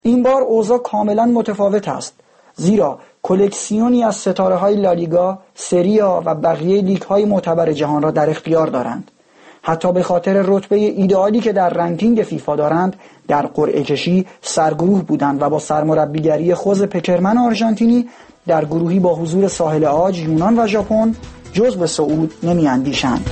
این بار اوضاع کاملا متفاوت است، زیرا کلکسیونی از ستاره‌های لالیگا، سری آ و بقیه لیگ‌های معتبر جهان را در اختیار دارند. حتی به خاطر رتبه ایدئالی که در رنکینگ فیفا دارند، در قرعه کشی سرگروه بودند و با سرمربیگری خوز پکرمن آرژانتینی در گروهی با حضور ساحل عاج، یونان و ژاپن جز به صعود نمی‌اندیشند.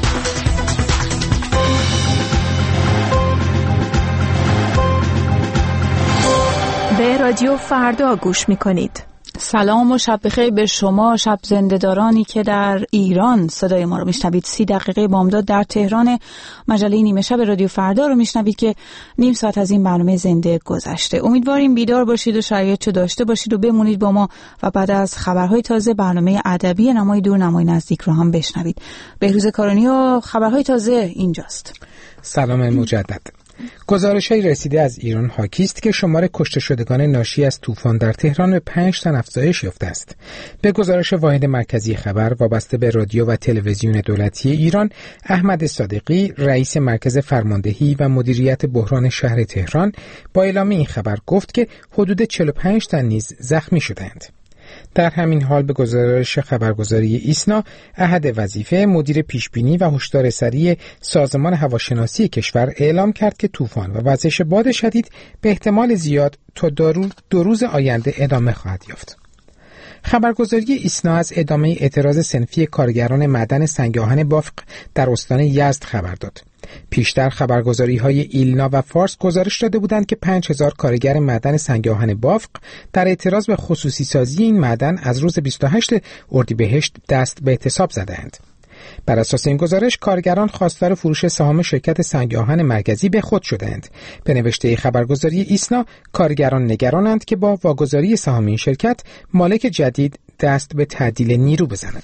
به رادیو فردا گوش می‌کنید. سلام و شب بخیر به شما شب زنده‌دارانی که در ایران صدای ما رو میشنوید. 30 دقیقه بامداد در تهران. مجله نیمه شب رادیو فردا رو میشنوید که نیم ساعت از این برنامه زنده گذشته. امیدواریم بیدار باشید و شرایطو داشته باشید و بمونید با ما و بعد از خبرهای تازه برنامه ادبی نمای دور نمای نزدیک رو هم بشنوید. بهروز کارانی و خبرهای تازه اینجاست. سلام مجدد. گزارش‌های رسیده از ایران حاکی است که شمار کشته شدگان ناشی از طوفان در تهران به 5 تن افزایش یافته است. به گزارش واحد مرکزی خبر وابسته به رادیو و تلویزیون دولتی ایران، احمد صادقی، رئیس مرکز فرماندهی و مدیریت بحران شهر تهران، با اعلام این خبر گفت که حدود 45 تن نیز زخمی شدند. در همین حال به گزارش خبرگزاری ایسنا، احد وظیفه مدیر پیشبینی و هشدار سریع سازمان هواشناسی کشور اعلام کرد که طوفان و وزش باد شدید به احتمال زیاد تا 2 روز آینده ادامه خواهد یافت. خبرگزاری ایسنا از ادامه اعتراض صنفی کارگران معدن سنگ آهن بافق در استان یزد خبر داد. پیشتر خبرگزاری‌های ایلنا و فارس گزارش داده بودند که 5000 کارگر معدن سنگ آهن بافق در اعتراض به خصوصی سازی این معدن از روز 28 اردیبهشت دست به اعتصاب زدند. بر اساس این گزارش کارگران خواستار فروش سهام شرکت سنگ آهن مرکزی به خود شدند. به نوشته خبرگزاری ایسنا، کارگران نگرانند که با واگذاری سهام این شرکت مالک جدید دست به تعدیل نیرو بزند.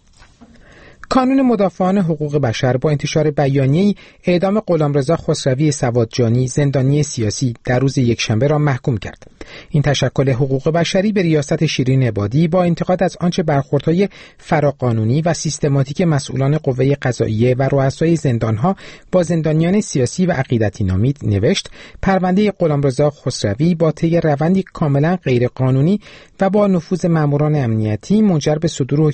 کانون مدافعان حقوق بشر با انتشار بیانیه‌ای اعدام غلامرضا خسروی سوادجانی زندانی سیاسی در روز یکشنبه را محکوم کرد. این تشکل حقوق بشری به ریاست شیرین عبادی با انتقاد از آنچه برخوردهای فراقانونی و سیستماتیک مسئولان قوه قضاییه و رؤسای زندانها با زندانیان سیاسی و عقیدتی نامید نوشت: پرونده غلامرضا خسروی با طی روندی کاملا غیرقانونی و با نفوذ ماموران امنیتی منجر به صدور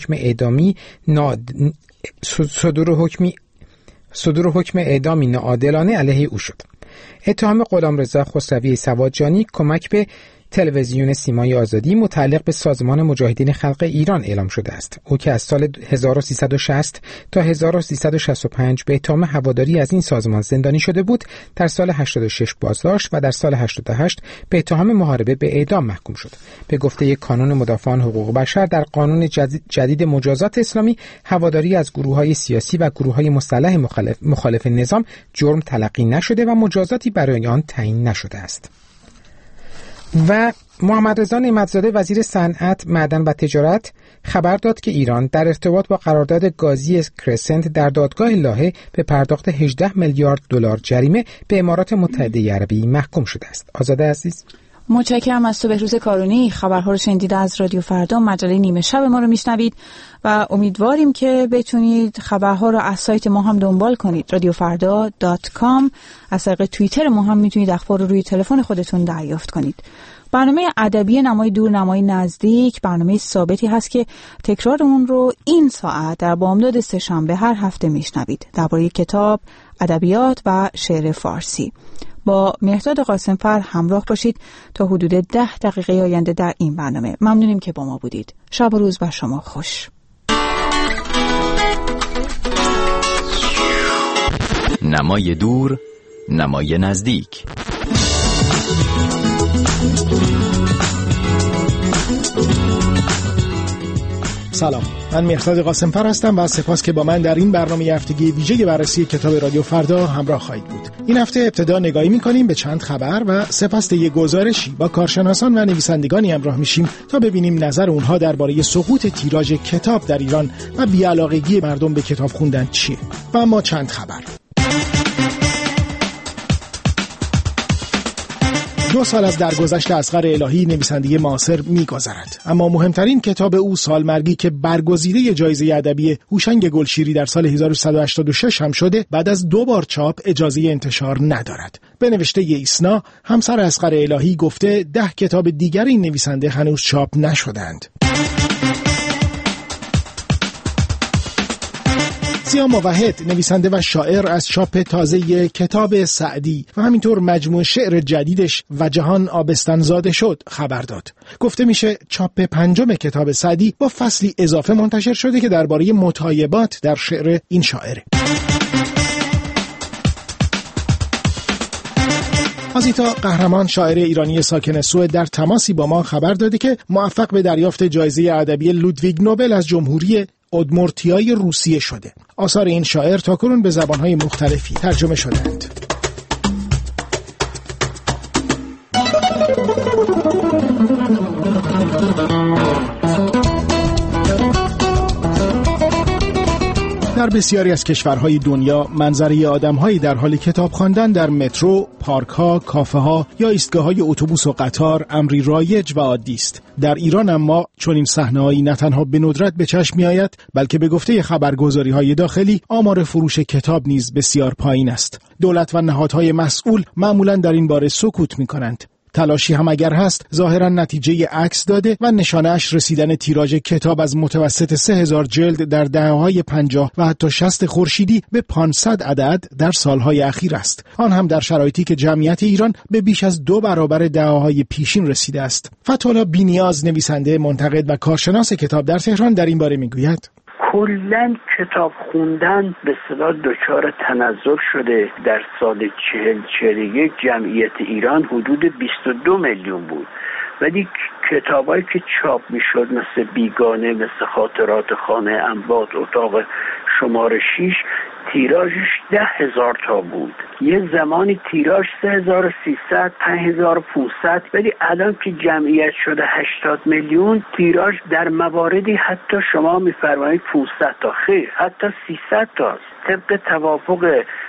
حکم اعدامی ناعادلانه علیه او شد. اتهام غلامرضا خسروی سوادجانی کمک به تلویزیون سیمای آزادی متعلق به سازمان مجاهدین خلق ایران اعلام شده است. او که از سال 1360 تا 1365 به اتهام هواداری از این سازمان زندانی شده بود، در سال 86 بازداشت و در سال 88 به اتهام محاربه به اعدام محکوم شد. به گفته کانون مدافعان حقوق بشر، در قانون جدید مجازات اسلامی هواداری از گروه‌های سیاسی و گروه‌های مسلح مخالف نظام جرم تلقی نشده و مجازاتی برای آن تعیین نشده است. و محمد رضا نعمت‌زاده وزیر صنعت، معدن و تجارت خبر داد که ایران در ارتباط با قرارداد گازی کرسنت در دادگاه لاهه به پرداخت 18 میلیارد دلار جریمه به امارات متحده عربی محکوم شده است. آزاده عزیز، متشکرم از تو بهروز کارونی. خبرها رو شنیدید از رادیو فردا، مجله نیمه شب ما رو میشنوید و امیدواریم که بتونید خبرها رو از سایت ما هم دنبال کنید، radiofarda.com. از طریق توییتر ما هم میتونید اخبار رو روی تلفن خودتون دریافت کنید. برنامه ادبی نمای دور نمای نزدیک برنامه ثابتی هست که تکرار اون رو این ساعت در بامداد سه‌شنبه هر هفته میشنوید، درباره کتاب، ادبیات و شعر فارسی. با مهرداد قاسمفر همراه باشید تا حدود 10 دقیقه آینده در این برنامه. ممنونیم که با ما بودید. شب و روز بر شما خوش. نمای دور، نمای نزدیک. سلام، من مهرداد قاسمفر هستم و سپاس که با من در این برنامه هفتگی ویژه بررسی کتاب رادیو فردا همراه خواهید بود. این هفته ابتدا نگاهی می‌کنیم به چند خبر و سپس طی گزارشی با کارشناسان و نویسندگانی همراه میشیم تا ببینیم نظر اونها درباره سقوط تیراژ کتاب در ایران و بی‌علاقگی مردم به کتاب خوندن چیه. و اما چند خبر. 2 سال از درگذشت اصغر الهی نویسنده معاصر می‌گذرد، اما مهمترین کتاب او سالمرگی که برگزیده جایزه ادبی هوشنگ گلشیری در سال 1186 هم شده، بعد از 2 بار چاپ اجازه انتشار ندارد. به نوشته ایسنا، همسر اصغر الهی گفته 10 کتاب دیگر این نویسنده هنوز چاپ نشدند. سیاه موحد، نویسنده و شاعر، از چاپ تازه کتاب سعدی و همینطور مجموعه شعر جدیدش و جهان آبستن زاده شد خبر داد. گفته میشه چاپ 5 کتاب سعدی با فصلی اضافه منتشر شده که درباره مطایبات در شعر این شاعره. آزیتا قهرمان، شاعر ایرانی ساکن سوئد، در تماسی با ما خبر داده که موفق به دریافت جایزه ادبی لودویگ نوبل از جمهوری ادمورتیای روسیه شده. آثار این شاعر تاکنون به زبانهای مختلفی ترجمه شدند. در بسیاری از کشورهای دنیا منظره آدم‌هایی در حال کتاب خواندن در مترو، پارک‌ها، کافه‌ها یا ایستگاه‌های اتوبوس و قطار امری رایج و عادی است. در ایران اما چنین صحنه‌هایی نه تنها به ندرت به چشم می‌آید، بلکه به گفته خبرگزاری‌های داخلی آمار فروش کتاب نیز بسیار پایین است. دولت و نهادهای مسئول معمولاً در این باره سکوت می‌کنند. تلاشی هم اگر هست ظاهرا نتیجه عکس داده و نشانه‌اش رسیدن تیراژ کتاب از متوسط 3000 جلد در دهه‌های 50 و حتی 60 خورشیدی به 500 عدد در سالهای اخیر است. آن هم در شرایطی که جمعیت ایران به بیش از 2 برابر دهه‌های پیشین رسیده است. فتح‌الله بی‌نیاز، نویسنده، منتقد و کارشناس کتاب در تهران در این باره میگوید: کلاً کتاب خوندن به اصطلاح دچار تنزل شده. در سال 40-41 جمعیت ایران حدود 22 میلیون بود، ولی کتابایی که چاپ میشد مثل بیگانه، مثل خاطرات خانه انبات، اتاق شماره 6، تیراژش 10,000 تا بود. یه زمانی تیراژ 3300 5500، ولی الان که جمعیت شده 80 میلیون، تیراژ در مواردی حتی شما میفرمایید 500 تا، خیر حتی 300 تاست، طبق توافق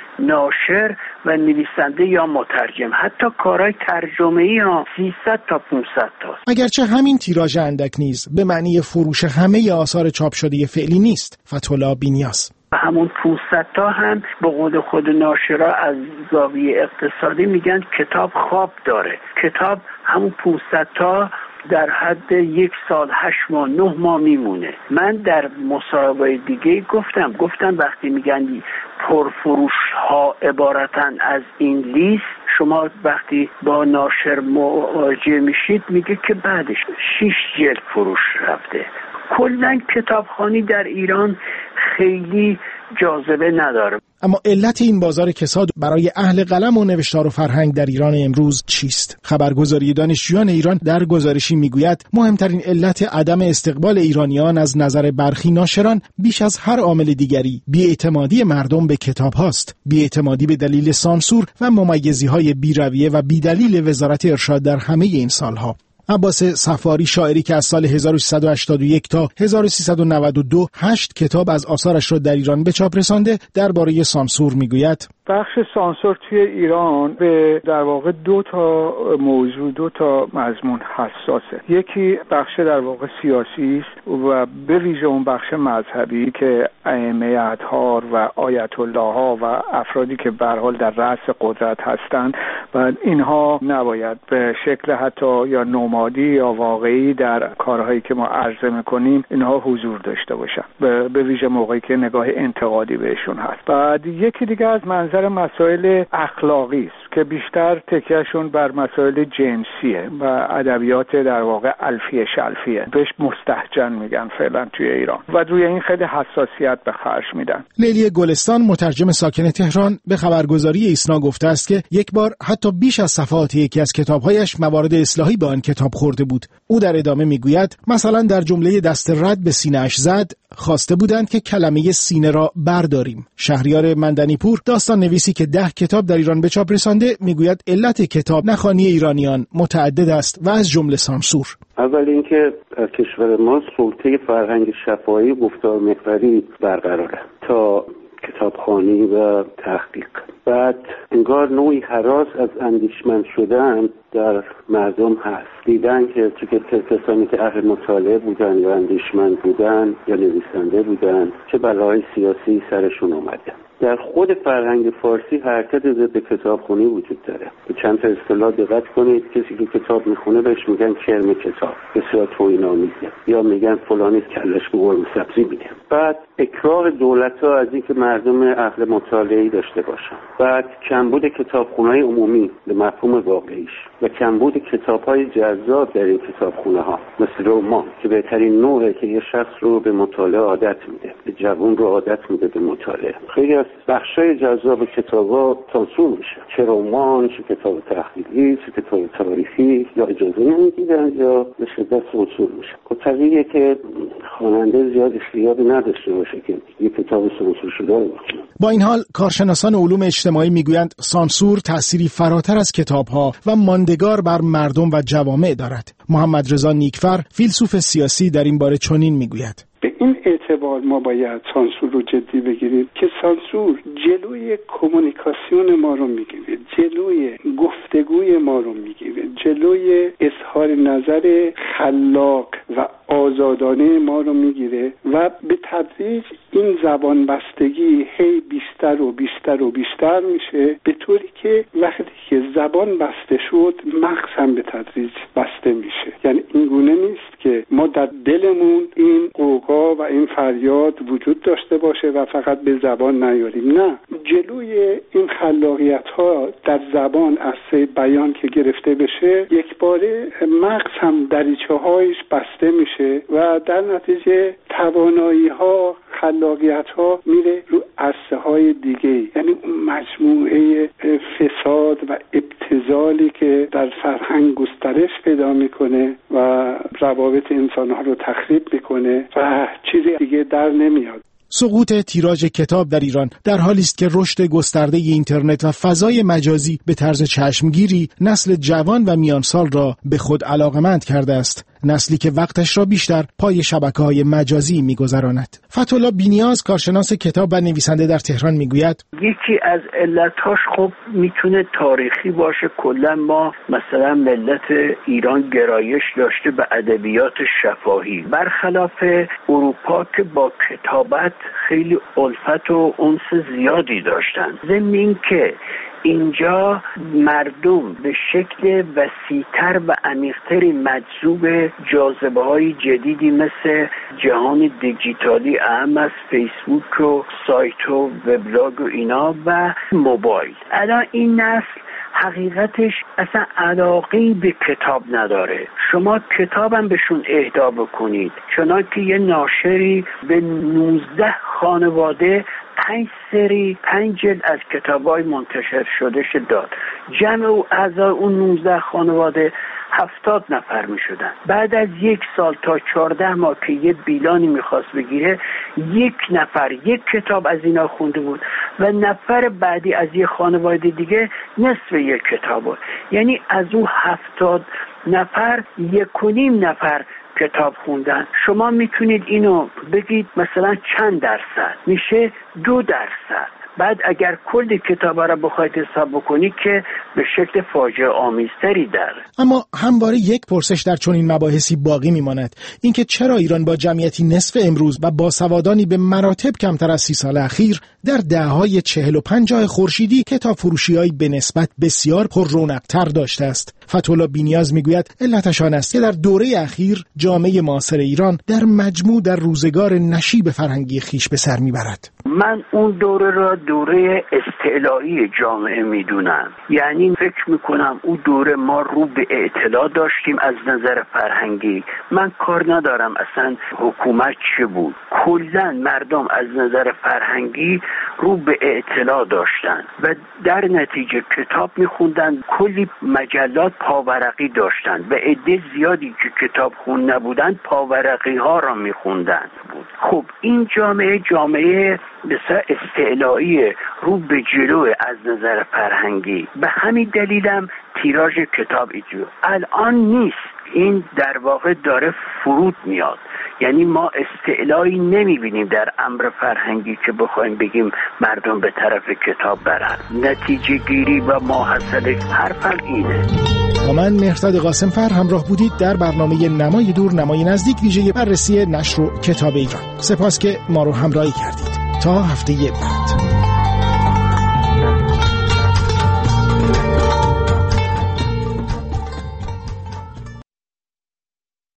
ناشر و نویسنده یا مترجم. حتی کارهای ترجمه‌ای ها 300 تا 500 تاست. اگرچه همین تیراژ اندک نیز به معنی فروش همه آثار چاپ شده فعلی نیست. فتح‌الله بی‌نیاز: همون 500 تا هم به قول خود ناشرا از زاویه اقتصادی میگن کتاب خواب داره. کتاب همون 500 تا در حد 1 سال 8 ماه 9 ماه میمونه. من در مصاحبه دیگه گفتم وقتی میگن پرفروش ها عبارتن از این لیست، شما وقتی با ناشر مواجه میشید میگه که بعدش 6 جلد فروش رفته. کلاً کتابخوانی در ایران خیلی جاذبه نداره. اما علت این بازار کساد برای اهل قلم و نوشتار و فرهنگ در ایران امروز چیست؟ خبرگزاری دانشجویان ایران در گزارشی میگوید مهمترین علت عدم استقبال ایرانیان از نظر برخی ناشران بیش از هر عامل دیگری بی‌اعتمادی مردم به کتاب هاست. بی‌اعتمادی به دلیل سانسور و ممیزی‌های بی‌رویه و بی‌دلیل وزارت ارشاد در همه این سالها. عباس صفاری، شاعری که از سال 1381 تا 1392 8 کتاب از آثارش را در ایران به چاپ رسانده، درباره سانسور میگوید: بخش سانسور توی ایران به در واقع 2 تا موضوع، 2 تا مضمون حساسه. یکی بخش در واقع سیاسی است و به ویژه اون بخش مذهبی که ائمه اطهار و آیت الله ها و افرادی که به هر حال در رأس قدرت هستند و اینها نباید به شکل حتی یا نمادی یا واقعی در کارهایی که ما عرضه میکنیم اینها حضور داشته باشن، به ویژه موقعی که نگاه انتقادی بهشون هست. بعد یکی دیگه از منظر مسائل اخلاقی است که بیشتر تکیهشون بر مسائل جنسیه و ادبیات در واقع الفیه شلفیه، بهش مستهجن میگن فعلا توی ایران و روی این خیلی حساسیت به خرج میدن. لیلی گلستان، مترجم ساکن تهران، به خبرگزاری ایسنا گفته است که یک بار حتی بیش از صفحات یکی از کتابهایش موارد اصلاحی به آن کتاب خورده بود. او در ادامه میگوید مثلا در جمله دست رد به سینه‌اش زد خواسته بودند که کلمه سینه را برداریم. شهریار مندنیپور، داستان نویسی که 10 کتاب در ایران به چاپ رسانده، میگوید علت کتاب نخوانی ایرانیان متعدد است و از جمله سانسور. اول اینکه در کشور ما سلطه فرهنگ شفاهی گفتار محوری برقراره. تا کتابخوانی و تحقیق. بعد انگار نوعی هراس از اندیشمند شدن در مردم هست. دیدن که کسانی که اهل مطالعه بودن یا اندیشمند بودن یا نویسنده بودن چه بلاهای سیاسی سرشون اومده. در خود فرهنگ فارسی حرکت ضد کتابخوانی وجود داره. به چند تا اصطلاح دقت کنید. کسی که کتاب میخونه بهش میگن کرم کتاب، بسیار توهین‌آمیزه، یا میگن فلانی کلش به قرمه سبزی میده. بعد اکراه دولت‌ها از اینکه مردم اهل مطالعه‌ای داشته باشن. بعد کمبود کتابخونه‌های عمومی به مفهوم واقعیش و کمبود کتاب‌های جذاب در این کتابخونه‌ها مثل رمان که بهترین نوعه که یه شخص رو به مطالعه عادت میده، به جوان رو عادت میده به مطالعه. خیلی از بخشای جذاب کتابا سانسور میشه، چه رمان، چه کتاب تحقیقی، چه کتاب تاریخی، یا اجازه نمیدن یا به شدت سانسور میشه. طبیعیه که خواننده زیاد اشتیاقی نداشته باشه که یه کتاب سانسور شده رو بخونه. با این حال کارشناسان علوم اجتماعی میگویند سانسور تأثیری فراتر از کتاب‌ها و ماندگار بر مردم و جوامع دارد. محمد رضا نیکفر، فیلسوف سیاسی، در این باره چنین میگوید: به این اعتبار ما باید سانسور رو جدی بگیریم که سانسور جلوی کمونیکاسیون ما رو میگیره، جلوی گفتگوی ما رو میگیره، جلوی اظهار نظر خلاق و آزادانه ما رو میگیره و به تدریج این زبان بستگی هی بیشتر و بیشتر و بیشتر میشه، به طوری که وقتی که زبان بسته شد مغز هم به تدریج بسته میشه. یعنی این گونه نیست که ما در دلمون این قوقا و این فریاد وجود داشته باشه و فقط به زبان نیاریم. نه، جلوی این خلاقیت ها در زبان از بیان که گرفته بشه، یک باره مغز هم دریچه هایش بسته میشه و در نتیجه توانایی ها، خلاقیت ها میره رو عرصه های دیگه. یعنی مجموعه فساد و ابتذالی که در فرهنگ گسترش پیدا میکنه و روابط انسان ها رو تخریب میکنه و چیزی دیگه در نمیاد. سقوط تیراژ کتاب در ایران در حالی است که رشد گسترده اینترنت و فضای مجازی به طرز چشمگیری نسل جوان و میانسال را به خود علاقمند کرده است، نسلی که وقتش را بیشتر پای شبکه‌های مجازی می‌گذراند. فتح‌الله بی‌نیاز، کارشناس کتاب و نویسنده در تهران، میگوید: یکی از علتاش خب میتونه تاریخی باشه. کلا ما مثلا ملت ایران گرایش داشته به ادبیات شفاهی، برخلاف اروپا که با کتابت خیلی الفت و انس زیادی داشتن. ضمن این که اینجا مردم به شکل وسیع‌تر و عمیق‌تری مجذوب جاذبه‌های جدیدی مثل جهان دیجیتالی، اهم از فیسبوک و سایت و وبلاگ و اینا و موبایل. الان این نسل حقیقتش اصلا علاقه‌ای به کتاب نداره. شما کتابم بهشون اهدا بکنید، چنانکه یه ناشری به 19 خانواده 5 جلد از کتاب‌های منتشر شده داد. جمع اعضای اون 19 خانواده 70 نفر می شدن. بعد از 1 سال تا 14 ماه که یه بیلانی میخواست بگیره، 1 نفر 1 کتاب از اینا خونده بود و نفر بعدی از یه خانواده دیگه نصف 1 کتاب. یعنی از اون 70 نفر 1.5 نفر کتاب خوندن. شما میتونید اینو بگید مثلا چند درصد میشه؟ 2%. بعد اگر کل کتاب را بخواید حساب بکنید که به شکل فاجعه آمیزتری داره. اما همواره یک پرسش در چنین مباحثی باقی میماند، اینکه چرا ایران با جمعیتی نصف امروز و با سوادانی به مراتب کمتر از 30 سال اخیر در دهه‌های 40 و 50 خورشیدی کتاب فروشی‌هایی به نسبت بسیار پر رونق‌تر داشته است. فتح‌الله بی‌نیاز میگوید علتش آن است که در دوره اخیر جامعه معاصر ایران در مجموع در روزگار نشیب فرهنگی خیش به سر میبرد. من اون دوره را دوره استعلایی جامعه میدونم. یعنی فکر میکنم اون دوره ما رو به اعتلا داشتیم از نظر فرهنگی. من کار ندارم اصلا حکومت چه بود، کلا مردم از نظر فرهنگی رو به اعتلا داشتن و در نتیجه کتاب میخوندن. کلی مجلات پاورقی داشتن و عده زیادی که کتاب خون نبودن پاورقی ها را میخوندن بود. خب این جامعه بسیار استعلایی رو به جلو از نظر فرهنگی. به همین دلیلم تیراژ کتاب الان نیست. این در واقع داره فرود میاد. یعنی ما استعلایی نمیبینیم در امر فرهنگی که بخوایم بگیم مردم به طرف کتاب برن. نتیجه گیری و ماحصل حرفم اینه. با من مهرداد قاسمفر همراه بودید در برنامه نمای دور نمای نزدیک ویژه بررسی نشر و کتاب ایران. سپاس که ما رو همراهی کردید. تا هفته بعد.